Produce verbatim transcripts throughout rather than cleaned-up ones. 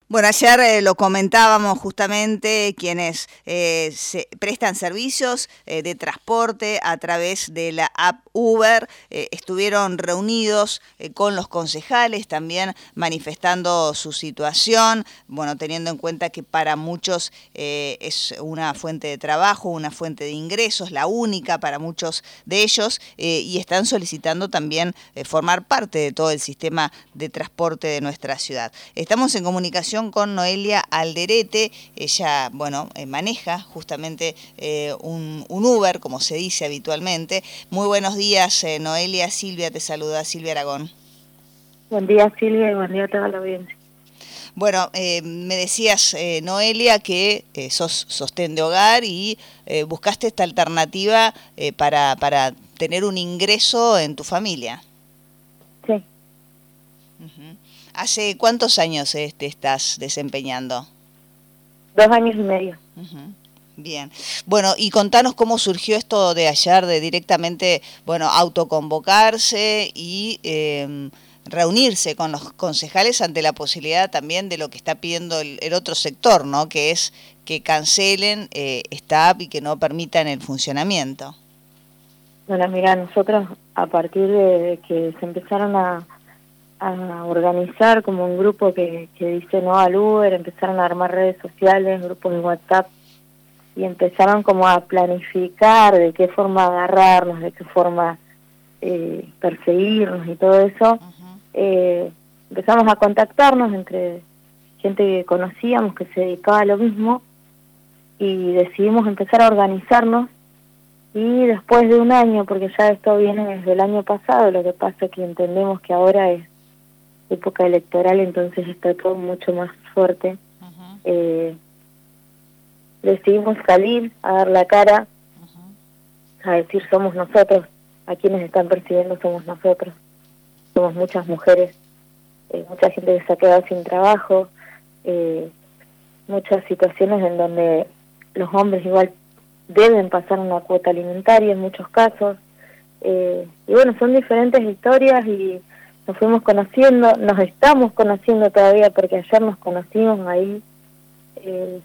Bueno, ayer eh, lo comentábamos justamente, quienes eh, se prestan servicios eh, de transporte a través de la app Uber, eh, estuvieron reunidos eh, con los concejales, también manifestando su situación, bueno, teniendo en cuenta que para muchos eh, es una fuente de trabajo, una fuente de ingresos, la única para muchos de ellos, eh, y están solicitando también eh, formar parte de todo el sistema de transporte de nuestra ciudad. Estamos en comunicación con Noelia Alderete. Ella, bueno, eh, maneja justamente eh, un, un Uber, como se dice habitualmente. Muy buenos días, eh, Noelia. Silvia te saluda, Silvia Aragón. Buen día, Silvia, y buen día a toda la audiencia. Bueno, eh, me decías, eh, Noelia, que eh, sos sostén de hogar y eh, buscaste esta alternativa eh, para, para tener un ingreso en tu familia. Sí. Uh-huh. ¿Hace cuántos años eh, te estás desempeñando? Dos años y medio. Uh-huh. Bien. Bueno, y contanos cómo surgió esto de ayer, de directamente, bueno, autoconvocarse y eh, reunirse con los concejales ante la posibilidad también de lo que está pidiendo el, el otro sector, ¿no? Que es que cancelen eh, esta app y que no permitan el funcionamiento. Bueno, mira, nosotros a partir de que se empezaron a a organizar como un grupo que, que dice no al Uber, empezaron a armar redes sociales, grupos de WhatsApp, y empezaron como a planificar de qué forma agarrarnos, de qué forma eh, perseguirnos y todo eso. Uh-huh. eh, empezamos a contactarnos entre gente que conocíamos, que se dedicaba a lo mismo, y decidimos empezar a organizarnos, y después de un año, porque ya esto viene desde el año pasado, lo que pasa es que entendemos que ahora es época electoral, entonces está todo mucho más fuerte. Uh-huh. eh, decidimos salir a dar la cara, uh-huh, a decir somos nosotros, a quienes están persiguiendo somos nosotros, somos muchas mujeres, eh, mucha gente que se ha quedado sin trabajo, eh, muchas situaciones en donde los hombres igual deben pasar una cuota alimentaria en muchos casos, eh, y bueno, son diferentes historias y nos fuimos conociendo, nos estamos conociendo todavía porque ayer nos conocimos ahí, eh,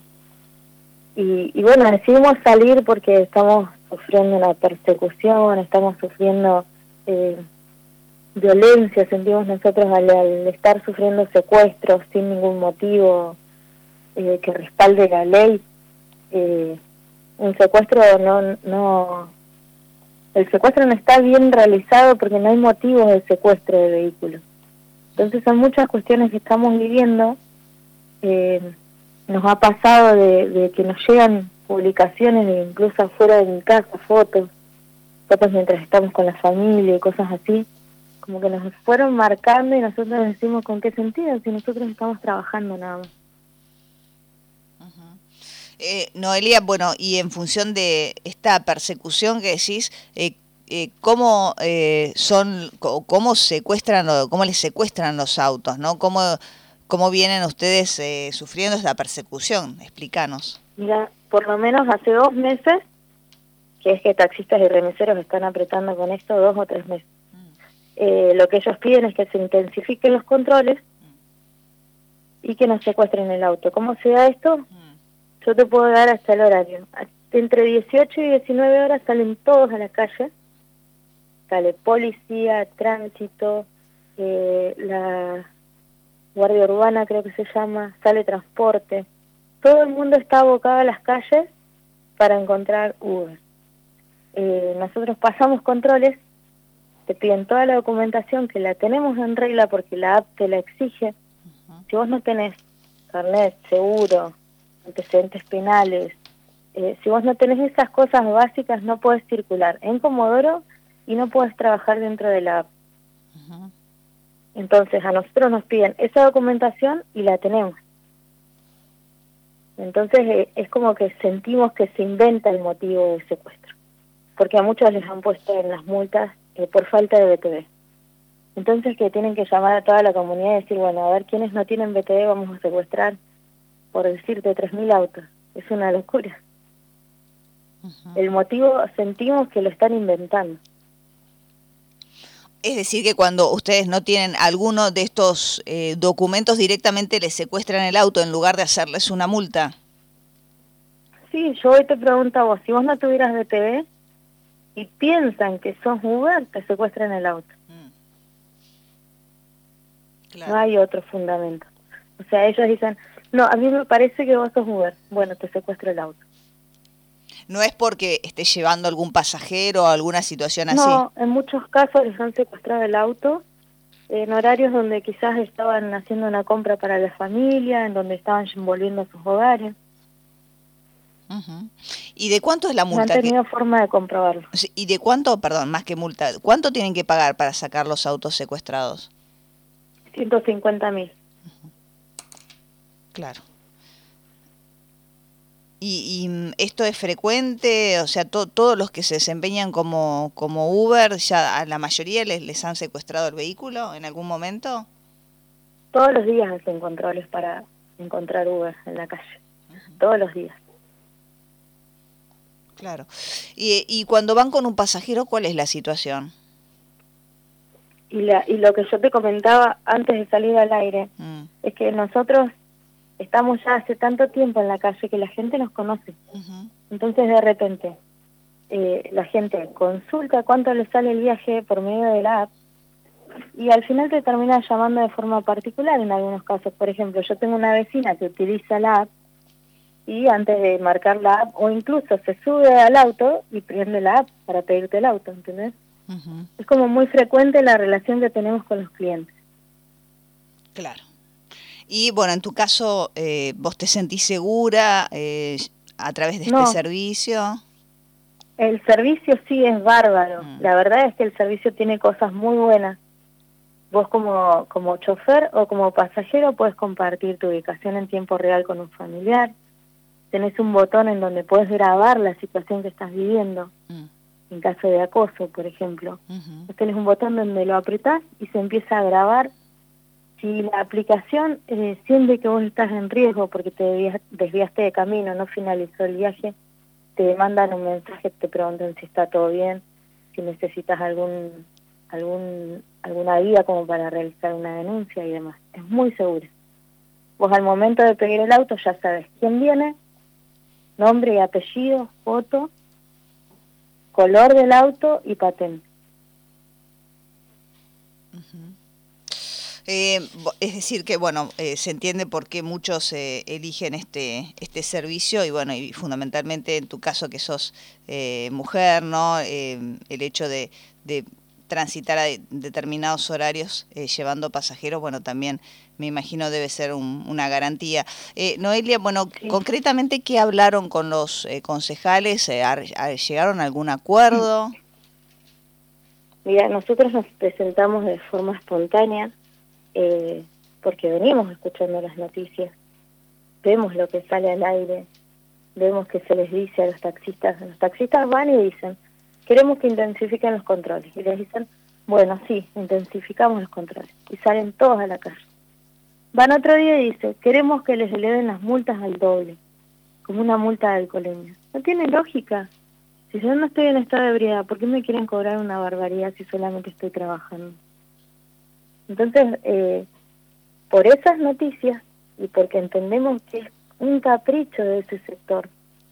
y, y bueno, decidimos salir porque estamos sufriendo una persecución, estamos sufriendo eh, violencia, sentimos nosotros al, al estar sufriendo secuestros sin ningún motivo eh, que respalde la ley. Eh, un secuestro no... no El secuestro no está bien realizado porque no hay motivos de secuestro de vehículos. Entonces son muchas cuestiones que estamos viviendo. Eh, nos ha pasado de, de que nos llegan publicaciones, de incluso afuera de mi casa, fotos, fotos mientras estamos con la familia y cosas así, como que nos fueron marcando y nosotros decimos con qué sentido, si nosotros estamos trabajando nada más. Eh, Noelia, bueno, y en función de esta persecución que decís, eh, eh, ¿cómo eh, son, cómo secuestran o cómo les secuestran los autos, ¿no? ¿Cómo, cómo vienen ustedes eh, sufriendo esta persecución? Explícanos. Mira, por lo menos hace dos meses, que es que taxistas y remiseros están apretando con esto, dos o tres meses. Mm. Eh, lo que ellos piden es que se intensifiquen los controles mm. y que nos secuestren el auto. ¿Cómo se da esto? Mm. Yo te puedo dar hasta el horario. Entre dieciocho y diecinueve horas salen todos a la calle. Sale policía, tránsito, eh, la guardia urbana creo que se llama, sale transporte. Todo el mundo está abocado a las calles para encontrar Uber. Eh, nosotros pasamos controles, te piden toda la documentación que la tenemos en regla porque la app te la exige. Uh-huh. Si vos no tenés carnet, seguro, antecedentes penales, eh, si vos no tenés esas cosas básicas no podés circular en Comodoro y no podés trabajar dentro de la app. Uh-huh. Entonces a nosotros nos piden esa documentación y la tenemos. Entonces eh, es como que sentimos que se inventa el motivo del secuestro, porque a muchos les han puesto en las multas eh, por falta de B T V. Entonces que tienen que llamar a toda la comunidad y decir, bueno, a ver quiénes no tienen B T V vamos a secuestrar, por decirte, tres mil autos. Es una locura. Uh-huh. El motivo sentimos que lo están inventando. Es decir, que cuando ustedes no tienen alguno de estos eh, documentos, directamente les secuestran el auto en lugar de hacerles una multa. Sí, yo hoy te pregunto a vos, si vos no tuvieras B P V y piensan que sos Uber, te secuestran el auto. Mm. Claro. No hay otro fundamento. O sea, ellos dicen, no, a mí me parece que vos sos Uber. Bueno, te secuestro el auto. No es porque esté llevando algún pasajero o alguna situación así. No, en muchos casos les han secuestrado el auto en horarios donde quizás estaban haciendo una compra para la familia, en donde estaban volviendo a sus hogares. Uh-huh. ¿Y de cuánto es la multa? No han tenido que... forma de comprobarlo. ¿Y de cuánto, perdón, más que multa, cuánto tienen que pagar para sacar los autos secuestrados? ciento cincuenta mil. Uh-huh. Claro. ¿Y, y esto es frecuente? O sea, to, todos los que se desempeñan como, como Uber, ya a la mayoría les, les han secuestrado el vehículo en algún momento. Todos los días hacen controles para encontrar Uber en la calle. Uh-huh. Todos los días. Claro. Y, y cuando van con un pasajero, ¿cuál es la situación? Y, la, y lo que yo te comentaba antes de salir al aire, mm. es que nosotros estamos ya hace tanto tiempo en la calle que la gente nos conoce. Uh-huh. Entonces, de repente, eh, la gente consulta cuánto le sale el viaje por medio de la app y al final te termina llamando de forma particular en algunos casos. Por ejemplo, yo tengo una vecina que utiliza la app y antes de marcar la app, o incluso se sube al auto y prende la app para pedirte el auto, ¿entendés? Uh-huh. Es como muy frecuente la relación que tenemos con los clientes. Claro. Y bueno, en tu caso, eh, ¿vos te sentís segura eh, a través de este no. servicio? El servicio sí es bárbaro. Mm. La verdad es que el servicio tiene cosas muy buenas. Vos como, como chofer o como pasajero puedes compartir tu ubicación en tiempo real con un familiar. Tenés un botón en donde puedes grabar la situación que estás viviendo. Mm. En caso de acoso, por ejemplo. Uh-huh. Tenés un botón donde lo apretás y se empieza a grabar. Si la aplicación eh, siente que vos estás en riesgo porque te desviaste de camino, no finalizó el viaje, te mandan un mensaje, te preguntan si está todo bien, si necesitas algún algún alguna guía como para realizar una denuncia y demás. Es muy seguro. Vos al momento de pedir el auto ya sabes quién viene, nombre y apellido, foto, color del auto y patente. Uh-huh. Eh, es decir que, bueno, eh, se entiende por qué muchos eh, eligen este este servicio y, bueno, y fundamentalmente en tu caso que sos eh, mujer, ¿no? Eh, el hecho de, de transitar a determinados horarios eh, llevando pasajeros, bueno, también me imagino debe ser un, una garantía. Eh, Noelia, bueno, sí. Concretamente, ¿qué hablaron con los eh, concejales? Eh, ¿Llegaron a algún acuerdo? Mira, nosotros nos presentamos de forma espontánea, Eh, porque venimos escuchando las noticias, vemos lo que sale al aire, vemos que se les dice a los taxistas, los taxistas van y dicen, queremos que intensifiquen los controles, y les dicen, bueno, sí, intensificamos los controles, y salen todos a la calle. Van otro día y dicen, queremos que les eleven las multas al doble, como una multa de alcoholemia. No tiene lógica. Si yo no estoy en estado de ebriedad, ¿por qué me quieren cobrar una barbaridad si solamente estoy trabajando? Entonces, eh, por esas noticias y porque entendemos que es un capricho de ese sector,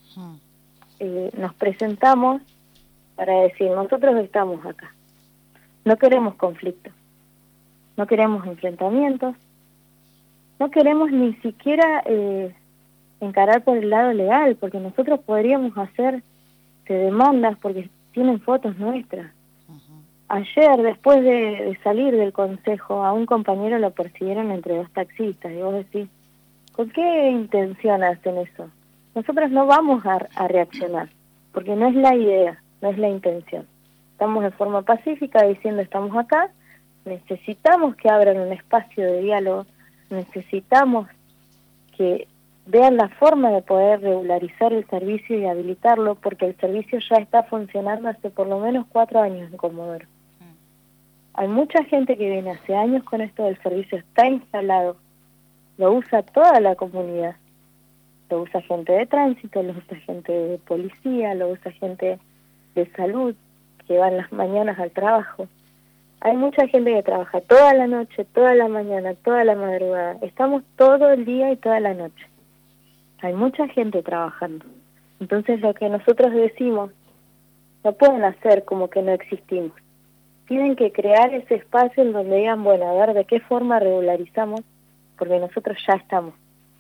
eh, nos presentamos para decir, nosotros estamos acá, no queremos conflictos, no queremos enfrentamientos, no queremos ni siquiera eh, encarar por el lado legal, porque nosotros podríamos hacer demandas porque tienen fotos nuestras. Ayer, después de, de salir del consejo, a un compañero lo persiguieron entre dos taxistas. Y vos decís, ¿con qué intención hacen eso? Nosotros no vamos a, a reaccionar, porque no es la idea, no es la intención. Estamos de forma pacífica diciendo, estamos acá, necesitamos que abran un espacio de diálogo, necesitamos que vean la forma de poder regularizar el servicio y habilitarlo, porque el servicio ya está funcionando hace por lo menos cuatro años en Comodoro. Hay mucha gente que viene hace años con esto del servicio, está instalado, lo usa toda la comunidad, lo usa gente de tránsito, lo usa gente de policía, lo usa gente de salud, que va en las mañanas al trabajo. Hay mucha gente que trabaja toda la noche, toda la mañana, toda la madrugada. Estamos todo el día y toda la noche. Hay mucha gente trabajando. Entonces lo que nosotros decimos, no pueden hacer como que no existimos. Tienen que crear ese espacio en donde digan, bueno, a ver, ¿de qué forma regularizamos? Porque nosotros ya estamos.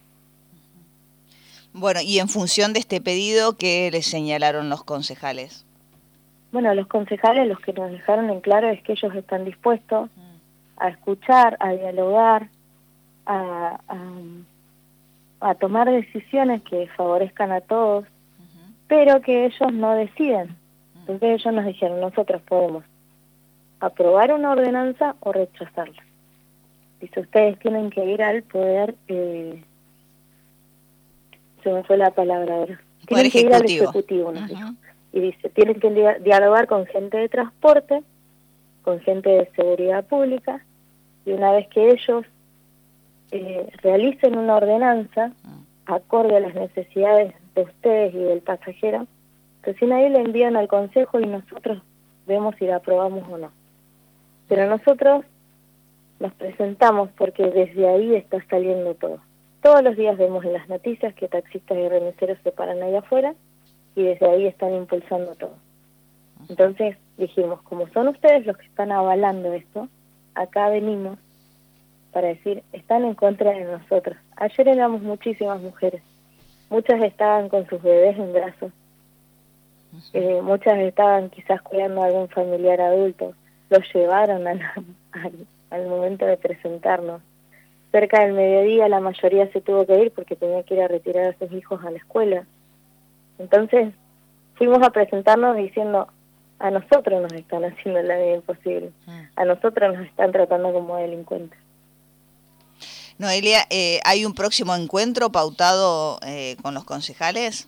Bueno, y en función de este pedido, ¿qué les señalaron los concejales? Bueno, los concejales los que nos dejaron en claro es que ellos están dispuestos a escuchar, a dialogar, a, a, a tomar decisiones que favorezcan a todos, uh-huh. pero que ellos no deciden. Entonces ellos nos dijeron, nosotros podemos aprobar una ordenanza o rechazarla. Dice, ustedes tienen que ir al poder, eh, se me fue la palabra ahora, tienen que ir al ejecutivo, nos dijo. Y dice, tienen que dialogar con gente de transporte, con gente de seguridad pública, y una vez que ellos eh, realicen una ordenanza acorde a las necesidades de ustedes y del pasajero, recién ahí le envían al consejo y nosotros vemos si la aprobamos o no. Pero nosotros nos presentamos porque desde ahí está saliendo todo. Todos los días vemos en las noticias que taxistas y remiseros se paran ahí afuera, y desde ahí están impulsando todo. Entonces dijimos, como son ustedes los que están avalando esto, acá venimos para decir, están en contra de nosotros. Ayer éramos muchísimas mujeres, muchas estaban con sus bebés en brazos, eh, muchas estaban quizás cuidando a algún familiar adulto, los llevaron a la, al, al momento de presentarnos. Cerca del mediodía la mayoría se tuvo que ir porque tenía que ir a retirar a sus hijos a la escuela. Entonces fuimos a presentarnos diciendo, a nosotros nos están haciendo la vida imposible, a nosotros nos están tratando como delincuentes. Noelia, eh, ¿hay un próximo encuentro pautado eh, con los concejales?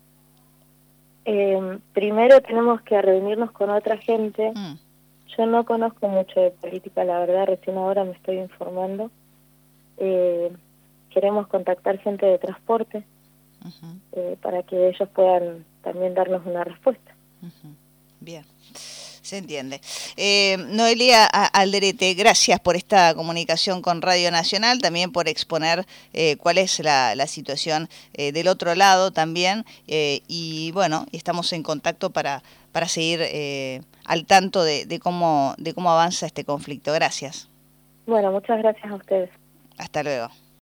Eh, primero tenemos que reunirnos con otra gente. Mm. Yo no conozco mucho de política, la verdad, recién ahora me estoy informando. Eh, queremos contactar gente de transporte. Uh-huh. eh, para que ellos puedan también darnos una respuesta. Uh-huh. Bien, se entiende. Eh, Noelia Alderete, gracias por esta comunicación con Radio Nacional, también por exponer eh, cuál es la, la situación eh, del otro lado también, eh, y bueno, estamos en contacto para, para seguir eh, al tanto de, de, cómo, de cómo avanza este conflicto. Gracias. Bueno, muchas gracias a ustedes. Hasta luego.